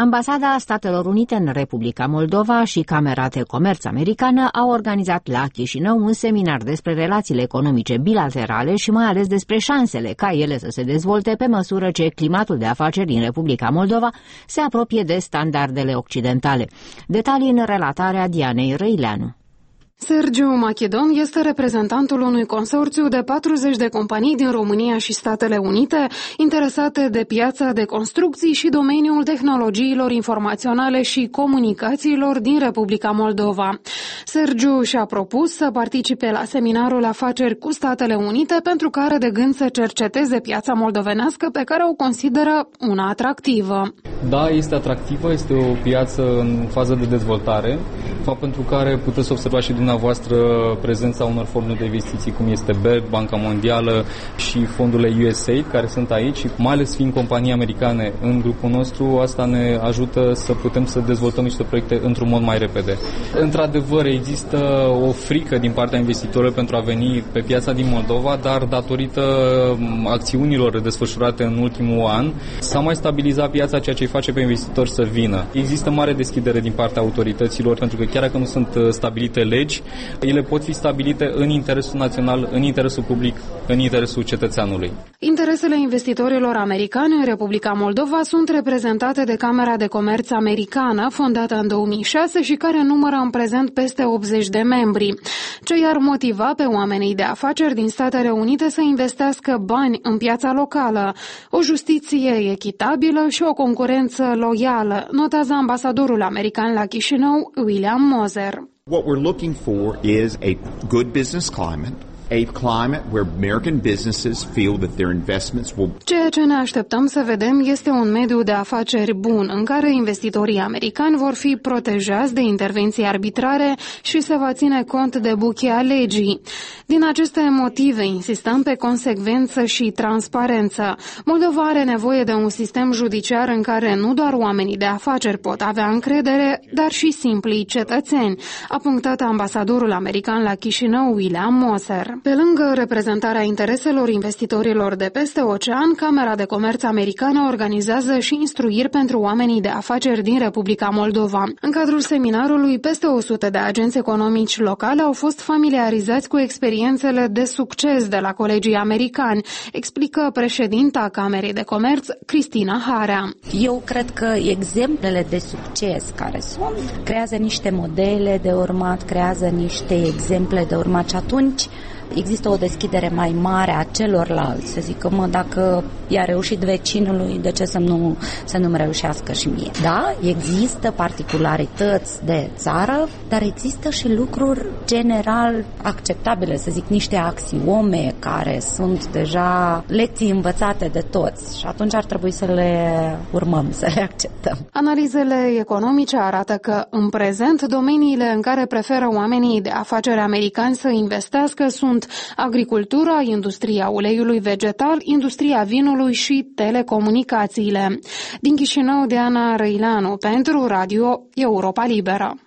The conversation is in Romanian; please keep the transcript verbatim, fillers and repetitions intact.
Ambasada Statelor Unite în Republica Moldova și Camera de Comerț Americană au organizat la Chișinău un seminar despre relațiile economice bilaterale și mai ales despre șansele ca ele să se dezvolte pe măsură ce climatul de afaceri din Republica Moldova se apropie de standardele occidentale. Detalii în relatarea Dianei Răileanu. Sergiu Machedon este reprezentantul unui consorțiu de patruzeci de companii din România și Statele Unite interesate de piața de construcții și domeniul tehnologiilor informaționale și comunicațiilor din Republica Moldova. Sergiu și-a propus să participe la seminarul Afaceri cu Statele Unite pentru că are de gând să cerceteze piața moldovenească pe care o consideră una atractivă. Da, este atractivă, este o piață în fază de dezvoltare, fapt pentru care puteți observa și dumneavoastră prezența unor fonduri de investiții cum este B E R D, Banca Mondială și fondurile U S A I D care sunt aici și mai ales fiind companii americane în grupul nostru, asta ne ajută să putem să dezvoltăm niște proiecte într-un mod mai repede. Într-adevăr, există o frică din partea investitorilor pentru a veni pe piața din Moldova, dar datorită acțiunilor desfășurate în ultimul an, s-a mai stabilizat piața, ceea ce îi face pe investitori să vină. Există mare deschidere din partea autorităților, pentru că chiar dacă nu sunt stabilite legi, ele pot fi stabilite în interesul național, în interesul public, în interesul cetățeanului. Interesele investitorilor americani în Republica Moldova sunt reprezentate de Camera de Comerț Americană, fondată în două mii șase și care numără în prezent peste optzeci de membri. Ce i-ar motiva pe oamenii de afaceri din Statele Unite să investească bani în piața locală? O justiție echitabilă și o concurență loială, notează ambasadorul american la Chișinău, William Moser. What we're looking for is a good business climate, a climate where American businesses feel that their investments will... Ceea ce ne așteptăm să vedem este un mediu de afaceri bun, în care investitorii americani vor fi protejați de intervenții arbitrare și se va ține cont de buchea legii. Din aceste motive insistăm pe consecvență și transparență. Moldova are nevoie de un sistem judiciar în care nu doar oamenii de afaceri pot avea încredere, dar și simplii cetățeni, a punctat ambasadorul american la Chișinău, William Moser. Pe lângă reprezentarea intereselor investitorilor de peste ocean, Camera de Comerț Americană organizează și instruiri pentru oamenii de afaceri din Republica Moldova. În cadrul seminarului, peste o sută de agenți economici locale au fost familiarizați cu experiențele de succes de la colegii americani, explică președinta Camerei de Comerț, Cristina Harea. Eu cred că exemplele de succes care sunt, creează niște modele de urmat, creează niște exemple de urmat și atunci există o deschidere mai mare a celorlalți, să zică, mă, dacă i-a reușit vecinului, de ce să nu, să nu-mi reușească și mie? Da, există particularități de țară, dar există și lucruri general acceptabile, să zic, niște axiome care sunt deja lecții învățate de toți și atunci ar trebui să le urmăm, să le acceptăm. Analizele economice arată că, în prezent, domeniile în care preferă oamenii de afaceri americani să investească sunt agricultura, industria uleiului vegetal, industria vinului și telecomunicațiile. Din Chișinău, Diana Răileanu, pentru Radio Europa Liberă.